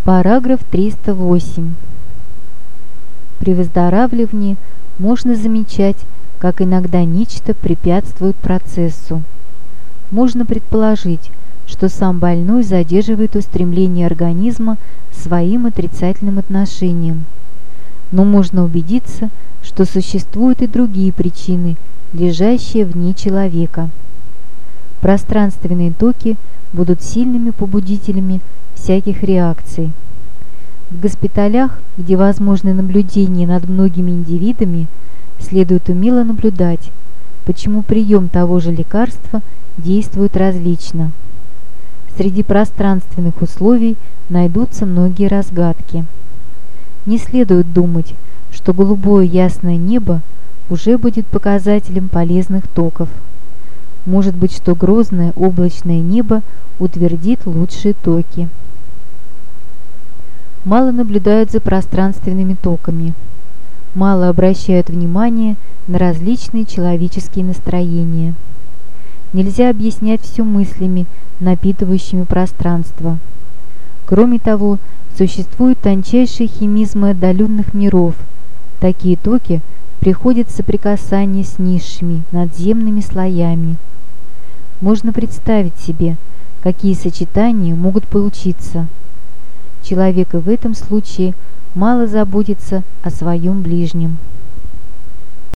Параграф 308. При выздоравливании можно замечать, как иногда нечто препятствует процессу. Можно предположить, что сам больной задерживает устремление организма своим отрицательным отношением. Но можно убедиться, что существуют и другие причины, лежащие вне человека. Пространственные токи будут сильными побудителями всяких реакций. В госпиталях, где возможны наблюдения над многими индивидами, следует умело наблюдать, почему прием того же лекарства действует различно. Среди пространственных условий найдутся многие разгадки. Не следует думать, что голубое ясное небо уже будет показателем полезных токов. Может быть, что грозное облачное небо утвердит лучшие токи. Мало наблюдают за пространственными токами, мало обращают внимание на различные человеческие настроения. Нельзя объяснять все мыслями, напитывающими пространство. Кроме того, существуют тончайшие химизмы отдаленных миров. Такие токи приходят в соприкасание с низшими, надземными слоями. Можно представить себе, какие сочетания могут получиться. Человек и в этом случае мало заботится о своем ближнем.